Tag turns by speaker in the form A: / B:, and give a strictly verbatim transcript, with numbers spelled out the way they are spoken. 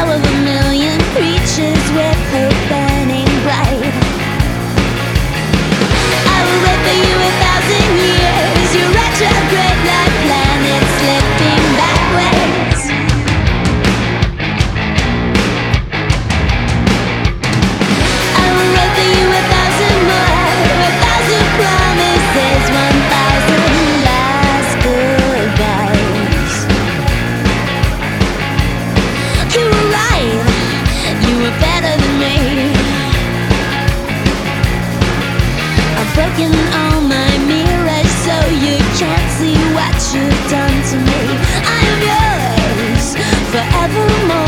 A: bow of a million creatures with hope burning bright. I will wait for you a thousand years, you retrograde like planets slipping backwards. I will wait for you a thousand more, a thousand promises, one thousand last goodbyes. You were right, you were better than me. I've broken all my mirrors so you can't see what you've done to me. I am yours forevermore.